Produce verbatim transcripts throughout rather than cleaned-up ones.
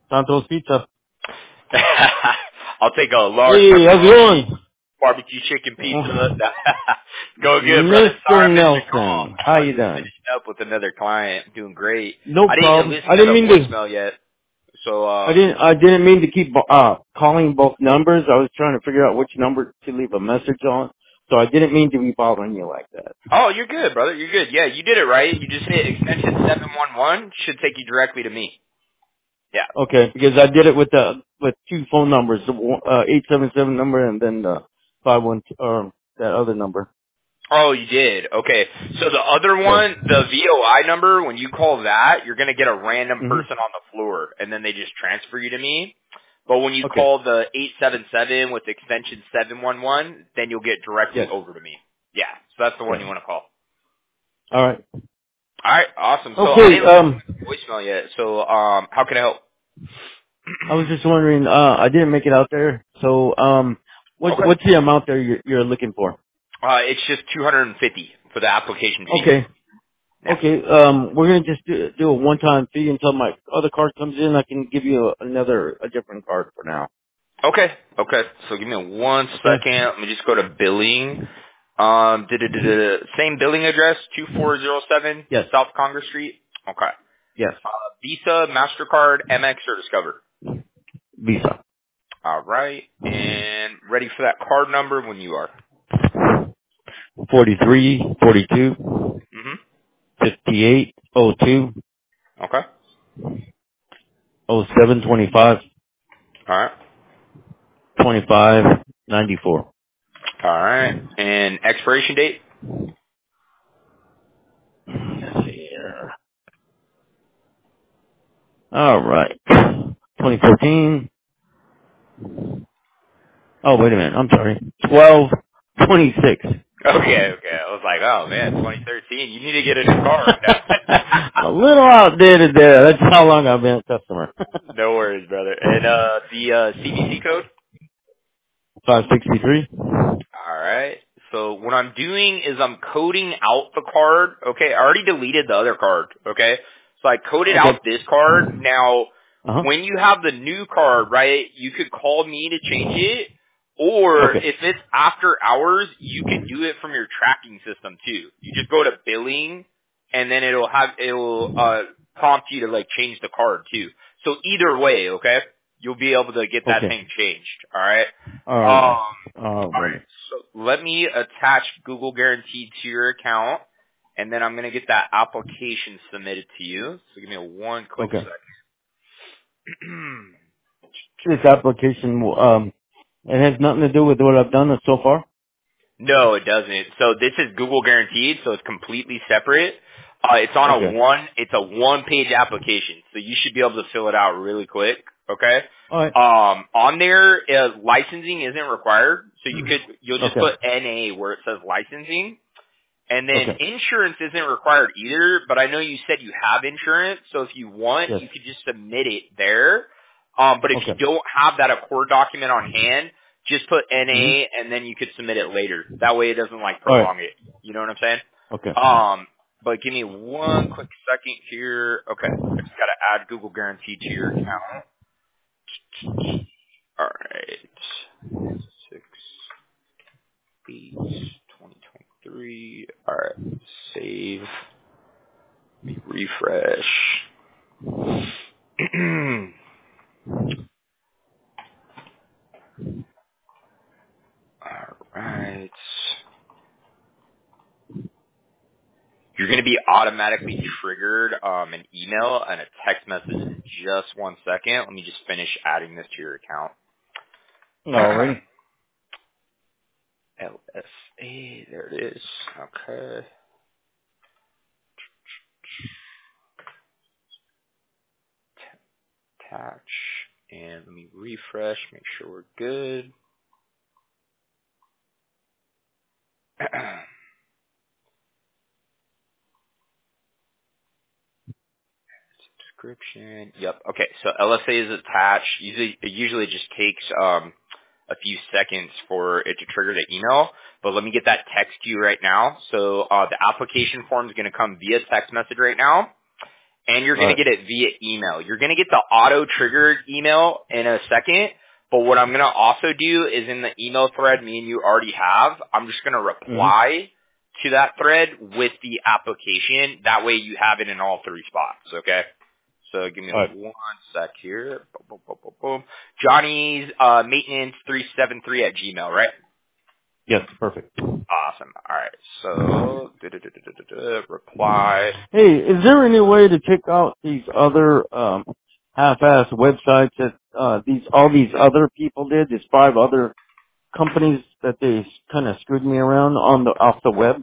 Santos Pizza. I'll take a large Hey, how's it going? barbecue chicken pizza. Go good, brother. Mister Sorry I missed your call. Nelson, how I was you just doing? finishing up with another client. Doing great. No I didn't even problem. listen I to didn't the mean to. voicemail yet. So, I uh, didn't. I didn't mean to keep uh calling both numbers. I was trying to figure out which number to leave a message on. So I didn't mean to be bothering you like that. oh, you're good, brother. You're good. Yeah, you did it right. You just hit extension seven one one. Should take you directly to me. Yeah. Okay, because I did it with the with two phone numbers, the one- uh, eight seven seven number and then the five one um that other number. Oh, you did. Okay. So the other So. one, the V O I number, when you call that, you're going to get a random Mhm. person on the floor, and then they just transfer you to me. But when you Okay. call the eight seven seven with extension seven one one, then you'll get directly Yes. over to me. Yeah. So that's the one Yes. you want to call. All right. All right. Awesome. So I Okay. didn't listen Um, to the voicemail yet. So um, how can I help? I was just wondering. Uh, I didn't make it out there. So, um, what's Okay. what's the amount there you're, you're looking for? Uh, it's just two hundred fifty for the application fee. Okay. Yeah. Okay. Um, we're gonna just do, do a one-time fee until my other card comes in. I can give you a, another a different card for now. Okay. Okay. So give me one Okay. second. Let me just go to billing. Um, did it, same billing address, two four zero seven Yes. South Congress Street. Okay. Yes. Uh, Visa, Mastercard, Amex, or Discover. Visa. All right. And ready for that card number when you are. Forty-three, forty-two, Mm-hmm. fifty-eight, oh two, Okay. oh seven, twenty-five, All right. twenty-five, ninety-four. All right. And expiration date. Let's see here. All right. twenty fourteen. Oh, wait a minute. I'm sorry. twelve twenty-six. Okay. Okay. I was like, oh man, twenty thirteen. You need to get a new card. A little outdated there. That's how long I've been a customer. No worries, brother. And uh, the uh, C V C code. five sixty-three. All right. So what I'm doing is I'm coding out the card. Okay, I already deleted the other card. Okay, so I coded Okay. out this card. Now, Uh-huh. when you have the new card, right, you could call me to change it, or Okay. if it's after hours, you can do it from your tracking system too. You just go to billing, and then it'll have it'll uh, prompt you to like change the card too. So either way, okay, you'll be able to get that Okay. thing changed. All right. All right. Um, All all right. right. So let me attach Google Guaranteed to your account, and then I'm going to get that application submitted to you. So give me a one quick Okay. second. This application, um, it has nothing to do with what I've done so far? No, it doesn't. So this is Google Guaranteed, so it's completely separate. Uh, it's on a Okay. one, it's a one-page application, so you should be able to fill it out really quick. Okay. All right. Um, on there, uh, licensing isn't required, so you could you'll just Okay. put N A where it says licensing. And then Okay. insurance isn't required either, but I know you said you have insurance, so if you want, Yes. you could just submit it there. Um, but if you Okay. don't have that Accord document on hand, just put Mm-hmm. N A and then you could submit it later. That way it doesn't like All right. prolong it. You know what I'm saying? Okay. Um, but give me one quick second here. Okay. I just gotta add Google Guarantee to your account. Alright. Six, eight, twenty twenty-three. Alright. Save. Let me refresh. Alright. You're going to be automatically triggered um, an email and a text message in just one second. Let me just finish adding this to your account. All righty. L S A, there it is. Okay. Attach. And let me refresh, make sure we're good. Subscription. Yep. Okay. So L S A is attached. Usually, it usually just takes um, a few seconds for it to trigger the email. But let me get that text to you right now. So uh, the application form is going to come via text message right now. and you're All going to right. get it via email. You're going to get the auto-triggered email in a second, but what I'm going to also do is in the email thread me and you already have, I'm just going to Mm-hmm. reply to that thread with the application. That way you have it in all three spots, okay? So give me All right. one sec here. Boom, boom, boom, boom, boom. Johnny's uh, maintenance three seven three at Gmail, right? Yes, perfect. Awesome. All right. So da-da-da-da-da-da, reply. Hey, is there any way to check out these other um, half-ass websites that uh, these all these other people did? These five other companies that they kind of screwed me around on the off the web.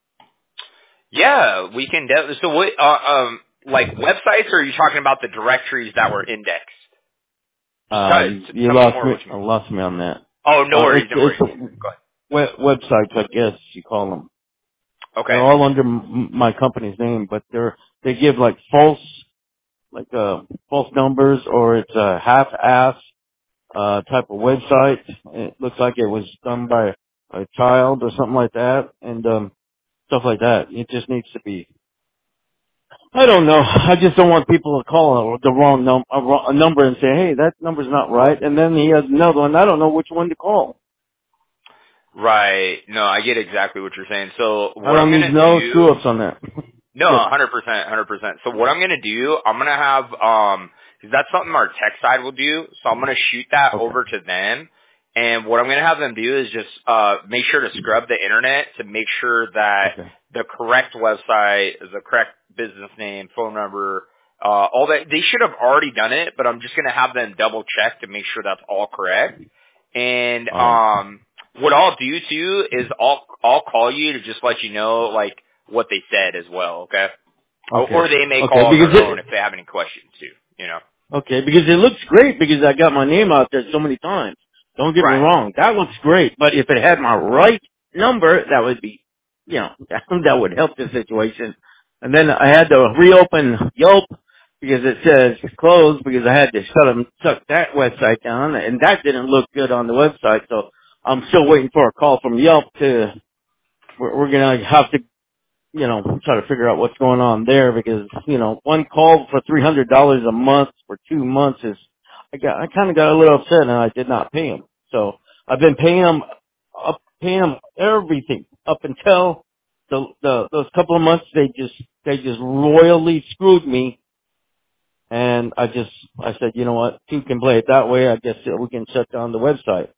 Yeah, we can. De- so what? Uh, um, like websites, or are you talking about the directories that were indexed? Just Uh, tell, you, t- you tell me lost more me, what you mean. lost me on that. Oh, no Uh, worries, it's no worries. it's Go ahead. web, websites, I guess you call them. They're Okay. all under m- my company's name, but they're they give like false like uh false numbers, or it's a half-ass uh type of website. It looks like it was done by a child or something like that, and um stuff like that. It just needs to be. I don't know. I just don't want people to call the wrong num a, wrong, a number and say, "Hey, that number's not right," and then he has another one. I don't know which one to call. Right. No, I get exactly what you're saying. So I what I'm don't need gonna no do? screw ups on that. No, Yes. one hundred percent, one hundred percent. So what I'm going to do, I'm going to have, um, cause that's something our tech side will do. So I'm going to shoot that Okay. over to them. And what I'm going to have them do is just, uh, make sure to scrub the internet to make sure that Okay. the correct website, the correct business name, phone number, uh, all that. They should have already done it, but I'm just going to have them double check to make sure that's all correct. And, All right. um, what I'll do too is I'll, I'll call you to just let you know, like, what they said as well, okay? Or, Okay. or they may Okay. call on Because their own it. if they have any questions too, you know? Okay. Because it looks great because I got my name out there so many times. Don't get me Right. wrong. That looks great. But if it had my right number, that would be, you know, that would help the situation. And then I had to reopen Yelp because it says closed because I had to shut them, shut that website down, and that didn't look good on the website. So I'm still waiting for a call from Yelp to. We're, we're gonna have to, you know, try to figure out what's going on there because, you know, one call for three hundred dollars a month for two months is, I got, I kind of got a little upset and I did not pay them. So I've been paying them, up, paying them everything up until the, the, those couple of months they just, they just royally screwed me. And I just, I said, you know what, two can play it that way. I guess we can shut down the website.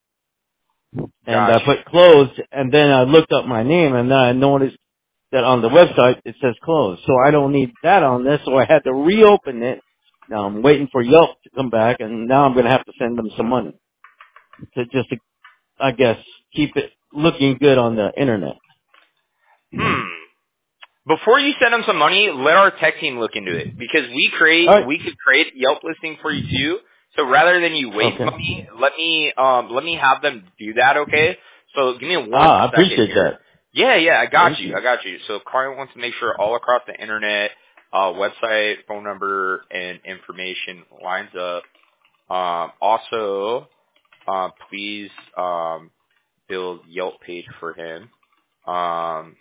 And Got I you. put closed and then I looked up my name and then I noticed that on the website it says closed. So I don't need that on this, so I had to reopen it. Now I'm waiting for Yelp to come back, and now I'm going to have to send them some money to just, to, I guess, keep it looking good on the internet. Hmm. Before you send them some money, let our tech team look into it because we create, All right. we could create Yelp listing for you too. So rather than you waste Okay. money, let me, um, let me have them do that, okay? So give me one Ah, I second appreciate here. that. Yeah, yeah, I got Thank you, you. I got you. So client wants to make sure all across the internet, uh, website, phone number, and information lines up. Um, also, um, please, um, build Yelp page for him. Um,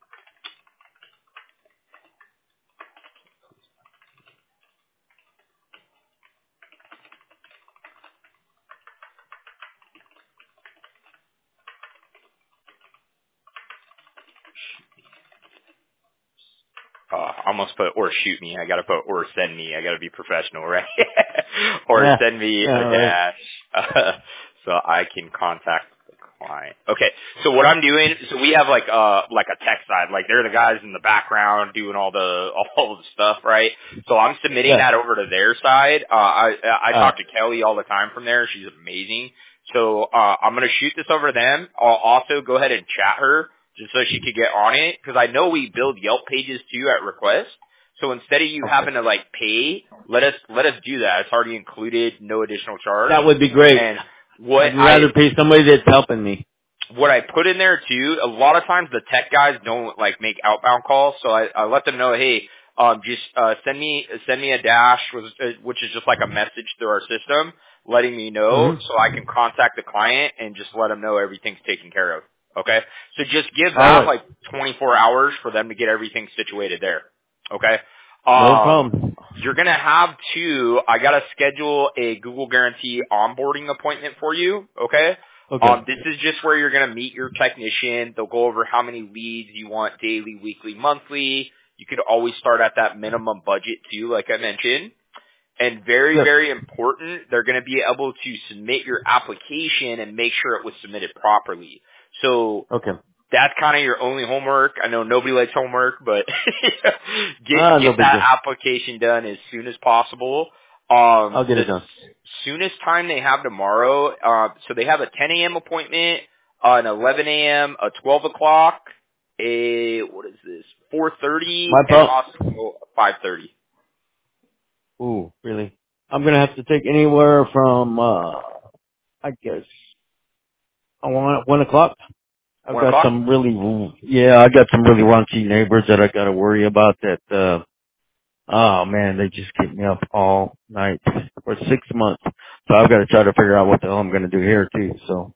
uh, I almost put or shoot me. I gotta put or send me. I gotta be professional, right? Or Yeah. send me Yeah. a All right. dash uh, so I can contact the client. Okay, so what I'm doing, so we have like uh like a tech side, like they're the guys in the background doing all the all the stuff, right? So I'm submitting Yeah. that over to their side. Uh, I I All talk right. to Kelly all the time from there. She's amazing. So uh, I'm gonna shoot this over to them. I'll also go ahead and chat her just so she could get on it because I know we build Yelp pages too at request. So instead of you Okay. having to like pay, let us let us do that. It's already included, no additional charge. That would be great. And what I'd I rather pay somebody that's helping me. what I put in there too, a lot of times the tech guys don't like make outbound calls, so I, I let them know, hey, um, just uh, send me send me a dash, which which is just like a message through our system, letting me know Mm-hmm. so I can contact the client and just let them know everything's taken care of. Okay, so just give All that right. like twenty-four hours for them to get everything situated there. Okay. No Um, problem. you're gonna have to. I gotta schedule a Google Guarantee onboarding appointment for you. Okay. Okay. Um, this is just where you're gonna meet your technician. They'll go over how many leads you want daily, weekly, monthly. You could always start at that minimum budget too, like I mentioned. And very, Yes. very important, they're going to be able to submit your application and make sure it was submitted properly. So Okay. that's kind of your only homework. I know nobody likes homework, but get Ah, no get big that deal. application done as soon as possible. Um, I'll get the it done. soonest time they have tomorrow, uh, so they have a ten a.m. appointment, uh, an eleven a.m., a twelve o'clock, a what is this, four thirty, My and problem. also five thirty. Ooh, really? I'm gonna have to take anywhere from, uh, I guess, I want one o'clock. I've One got o'clock. some really, yeah, I got some really raunchy neighbors that I gotta worry about that, uh, oh man, they just keep me up all night for six months. So I've got to try to figure out what the hell I'm gonna do here too, so.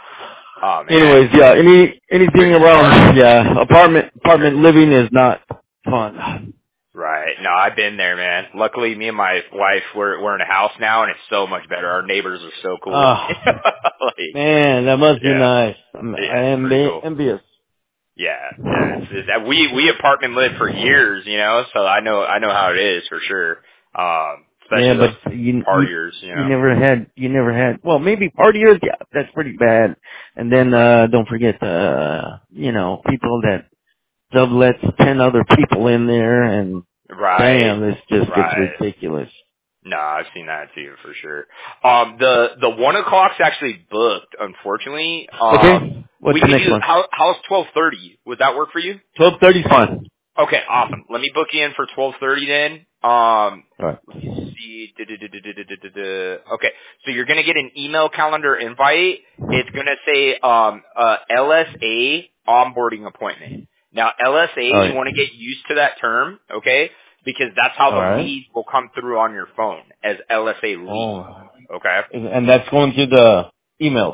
Oh man, Anyways, yeah, any, anything you're just starting. around, yeah, apartment, apartment living is not fun. Right. No, I've been there, man. Luckily, me and my wife, we're we're in a house now, and it's so much better. Our neighbors are so cool. Oh, like, man, that must be yeah, nice. I'm, yeah, I it's am pretty be- cool. envious. Yeah, yeah. It's, it's uh, we we apartment lived for years, you know, so I know I know how it is for sure. Um, Yeah, especially those but you, you, partiers, you you know. never had, you never had, well, maybe partiers, yeah, that's pretty bad. And then, uh, don't forget, uh, you know, people that sublets ten other people in there and Right, damn, this just gets right. ridiculous. No, I've seen that too for sure. Um, the the one o'clock's actually booked, unfortunately. Um, Okay, what's we the could next do one? how how's twelve thirty? Would that work for you? twelve thirty fine. Okay, awesome. Let me book you in for twelve thirty then. Um, Alright. let me see. Da-da-da-da-da-da-da-da. Okay, so you're gonna get an email calendar invite. It's gonna say um uh L S A onboarding appointment. Now L S A, you Alright. want to get used to that term, okay? Because that's how the Alright. leads will come through on your phone as L S A lead. Oh. Okay. And that's going to the emails.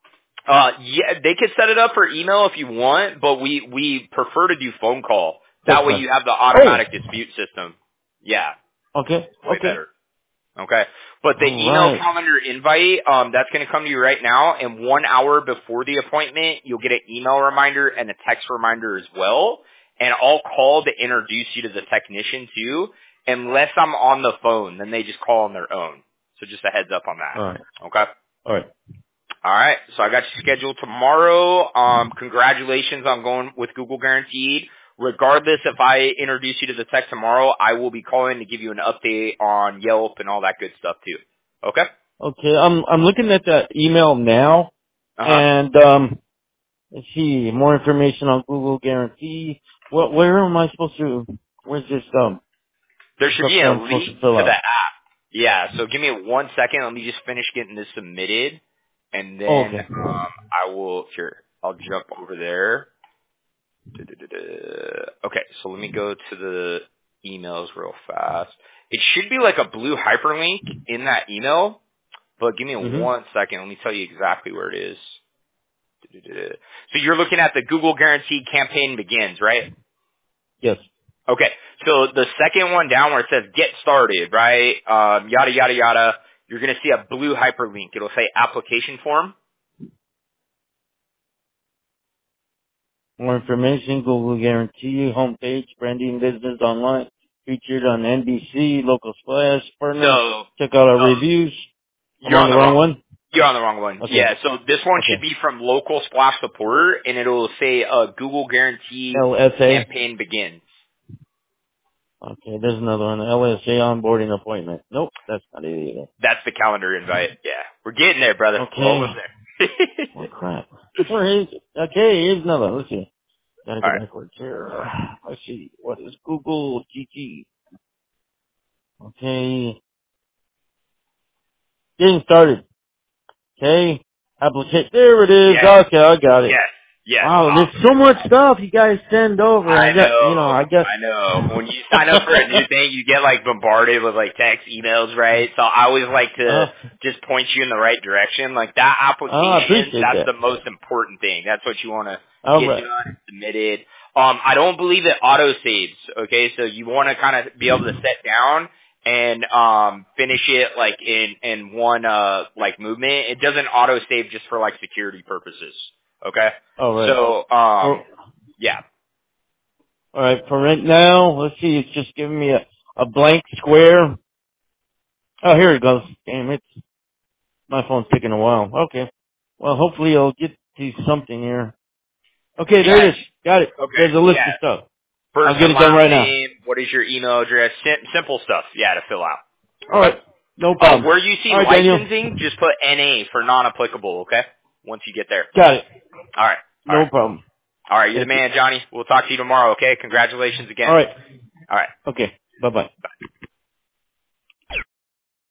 Uh, yeah, they could set it up for email if you want, but we we prefer to do phone call. Text That way message. you have the Oh! automatic dispute system. Yeah, Okay, it's way okay. better. Okay, but the email Alright. calendar invite, um, that's going to come to you right now, and one hour before the appointment, you'll get an email reminder and a text reminder as well. And I'll call to introduce you to the technician too, unless I'm on the phone, then they just call on their own. So just a heads up on Alright. that. Okay. Alright. All right, so I got you scheduled tomorrow. Um, congratulations on going with Google Guaranteed. Regardless if I introduce you to the tech tomorrow, I will be calling to give you an update on Yelp and all that good stuff too. Okay? Okay, I'm, I'm looking at the email now, Uh huh. and, um, let's see, more information on Google Guarantee. What, where am I supposed to, where's this, um, There this should stuff be that a I'm supposed link to fill to the out? app. Yeah, so give me one second. Let me just finish getting this submitted, and Oh, then okay. um, I will. Here, I'll jump over there. Da-da-da-da. Okay, so let me go to the emails real fast. It should be like a blue hyperlink in that email, but give me hmm one second. Let me tell you exactly where it is. Da-da-da-da. So you're looking at the Google Guaranteed campaign begins, right? Yes. Okay, so the second one down where it says get started, right? Um, yada, yada, yada. You're going to see a blue hyperlink. It'll say application form. More information, Google Guarantee, homepage, branding business online, featured on N B C, local splash, partner. So, Check out our uh, reviews. I'm you're on on the the wrong wrong one? You're on the wrong one. Okay. Yeah, so this one should Okay. be from local splash support, and it'll say uh, Google Guarantee L S A. campaign begins. Okay, there's another one. L S A onboarding appointment. Nope, that's not it either. That's the calendar invite. Yeah, we're getting there, brother. We're Okay. almost there. Oh crap. Where is it? Okay, here's another one. Let's see. Gotta All go right. backwards here. Let's see. What is Google G T? Okay. Getting started. Okay. Applicate. There it is. Yes, Okay, I got it. yes, yes. Wow, there's Awesome. so much stuff you guys send over. I I got, you know, know, I got. I know. When you sign up for a new thing, you get like bombarded with like text, emails, right? So I always like to uh, just point you in the right direction. Like that oh, I application, appreciate that's that. the most important thing. That's what you want to All get right. done and submitted. Um, I don't believe it auto saves. Okay, so you want to kind of be able to set down and um finish it like in in one uh like movement. It doesn't auto save just for like security purposes. Okay. All right. So um For, yeah. all right. For right now, let's see. It's just giving me a a blank square. Oh, here it goes. Damn it. My phone's taking a while. Okay. Well, hopefully I'll get to something here. Okay, there Yeah. it is. Got it. Okay. There's a list Yeah. of stuff. First I'll get and it done last right now. name. What is your email address? Sim- simple stuff. Yeah, to fill out. All Okay. right. No Oh, problem. where you see All right, Daniel. licensing, just put N A for non-applicable. Okay. Once you get there. Got it. All right. All No right. problem. All right. You're the Thank you. man, Johnny. We'll talk to you tomorrow. Okay. Congratulations again. All right. All right. Okay. Bye-bye.